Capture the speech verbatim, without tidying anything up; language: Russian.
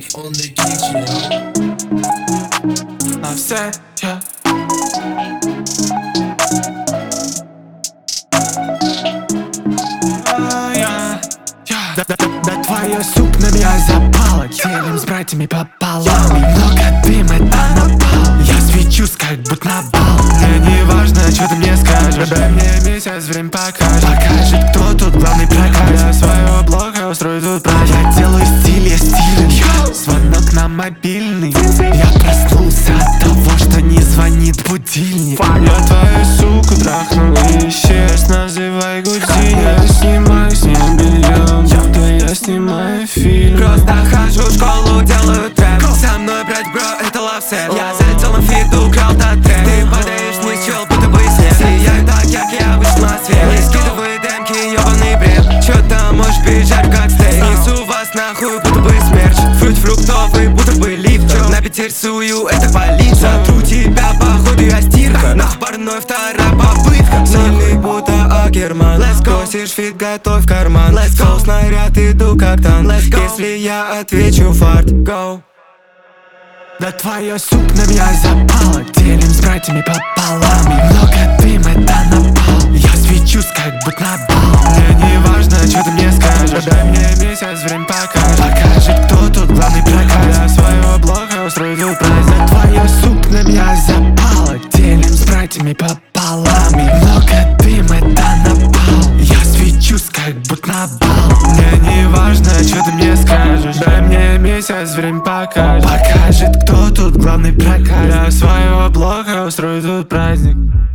on the kitchen. На все я А, я, я. Да, да, да, да твоя суп на меня запала. Делим с братьями пополам. Много дыма, это напал. Я свечусь, как будто на бал. Мне не важно, что ты мне скажешь. Дай мне месяц, время покажет. Покажет, кто тут главный прокат. Я своего блока устрою тут праздник. Я делаю стиль, я стилен. Звонок на мобильный. Я проснулся от того, что не звонит будильник. Я твою суку трахнул и исчез. Называй Гудини. Я снимаю с ним белье, будто я снимаю фильм. Просто хожу в школу, делаю трэп. Со мной, брать, бро, это лавсет. Я залетел на фит, украл тот трек. Ты падаешь вниз, чел, будто бы снег. Сияю так, как я вышел на свет. Не скидывай демки, ёбаный бред. Чё там, можешь бежать, как стейк. Несу вас нахуй, будто бы смерч. Фрукт фруктовый, будто бы лифт. На пяти рисую, это полиция. Тру тебя, походу, я стирка. На парной вторая попытка. Сильный, будто Акерман. Let's go. Просишь фит, готовь карман. Let's go. Снаряд, иду как танк. Let's go. Если я отвечу, фарт, go. Да твоя суп на меня запала. Делим с братьями пополам. Много дыма, это напал. Я свечусь, как будто на бал. Мне не важно, что ты мне скажешь. Дай мне месяц, время покажет. Покажет, кто тут главный прокат. Я своего блока устрою тут праздник. Да твоя суп на меня запала. Делим с братьями пополам. Много дыма, это напал. Я свечусь, как будто на бал. Мне не важно, что ты мне скажешь. Дай мне месяц, время покажет. Покажет, кто тут главный прокат. Я своего блока устрою тут праздник.